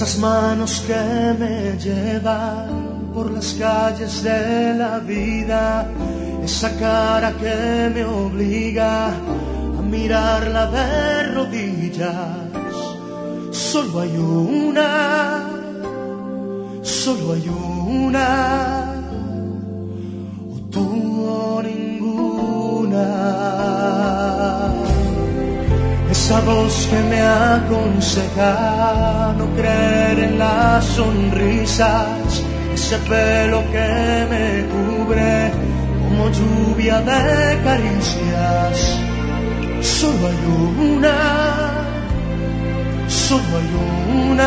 Esas manos que me llevan por las calles de la vida, esa cara que me obliga a mirarla de rodillas. Solo hay una, solo hay una, o tú o ninguna. Esa voz que me aconseja no creer en las sonrisas, ese pelo que me cubre como lluvia de caricias. Solo hay una, solo hay una,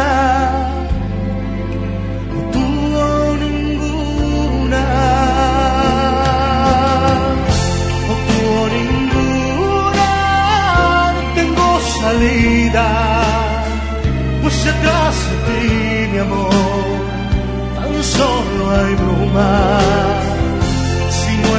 o tú o ninguna, o tú o ninguna. No tengo salida, pues detrás de ti, mi amor, tan solo hay bruma. Si no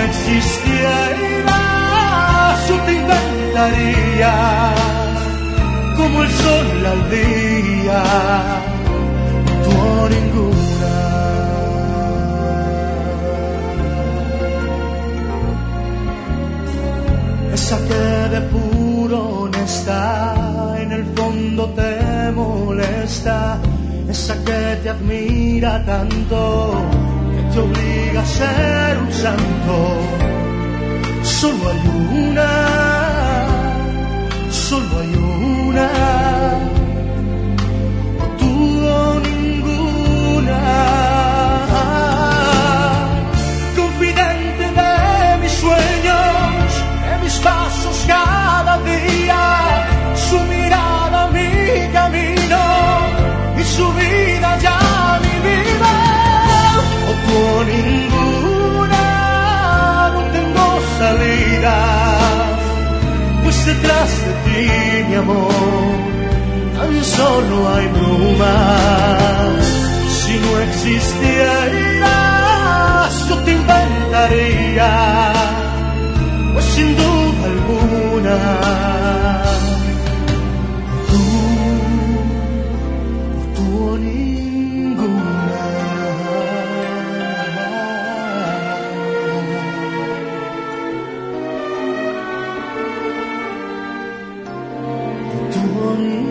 existieras, yo te inventaría como el sol al día, tú o ninguna. Esa que de puro honesta en el fondo te molesta, esa que te admira tanto que te obliga a ser un santo. Solo hay una, solo hay una, tú o ninguna. Confidente de mis sueños, de mis pasos cada día, su mirada mi camino y su vida ya mi vida. O tú o ninguna, no tengo salida, pues detrás de ti, mi amor, tan solo hay bruma. Si no existieras, yo te inventaría, pues sin duda alguna, o tú o ninguna. Tú o ninguna.